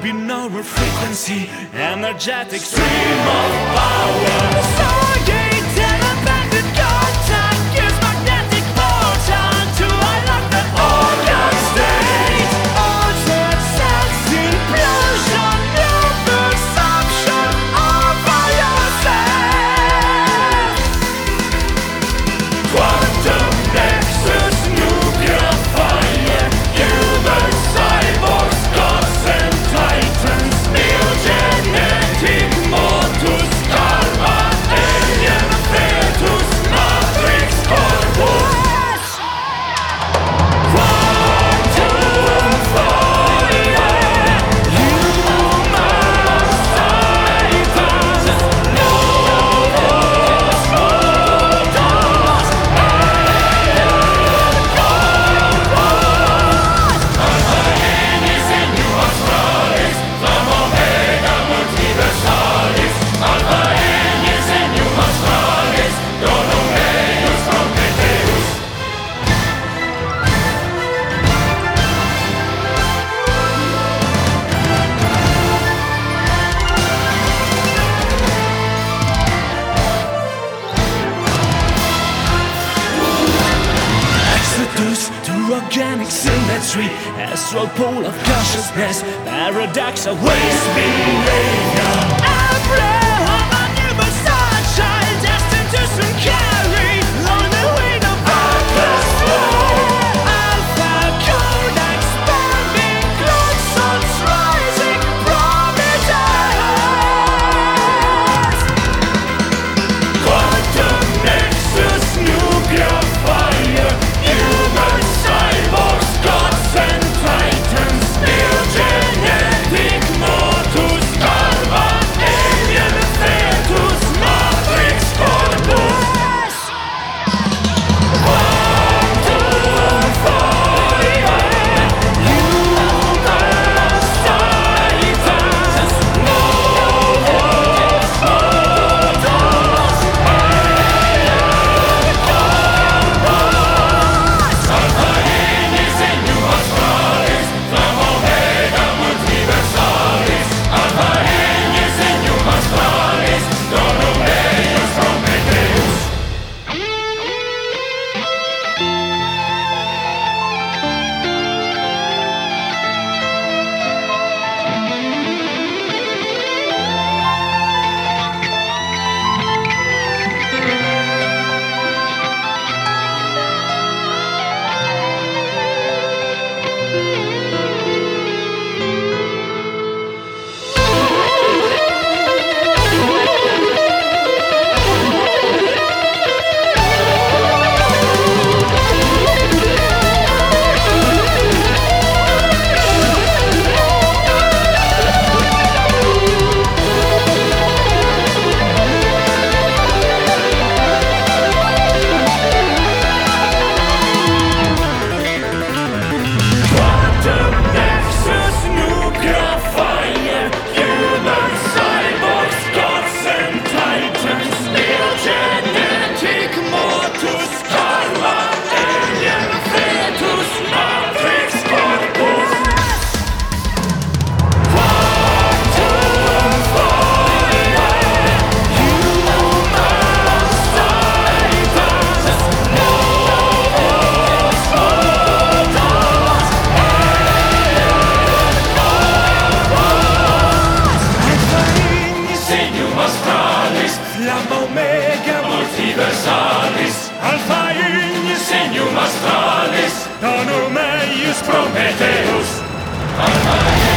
binaural frequency, energetic stream of power. Stargate, telepathic contact, use magnetic portal to unlock the organ state. Altered sense implosion, new perception of yourself. Quantum nexus, nuclear fire, human cyborgs, gods and titans, neogenetic mortus, karma, alien fetus, matrix corpus. Quantum fire, human titans, novus mortals, Exodus to organic symmetry, astral pole of consciousness, paradox of waste behavior. Abraham, a newborn sunshine, destined to soon carry on the wind of atmosphere. Alpha Codex, bombing clouds, rising Prometheus. Quantum nexus, nuclear fire, human cyborgs, gods and titans, neogenetic mortus, karma, alien fetus, matrix corpus. Quantum fire, human titans, novus mortals, Alpha Ignis in Numas Fralis, Flam Omega Multiversalis. Alpha Ignis in Numas Fralis, Donum Deus Prometheus. Quantum nexus, nuclear fire, human cyborgs, gods and titans, neogenetic mortus, karma, alien fetus, matrix corpus. Quantum fire, human titans, novus mortals. Alpha Ignis in Numas Fralis, Flam Omega Multiversalis. Alpha Ignis in Numas Fralis, Donum Eius Prometheus. Alpha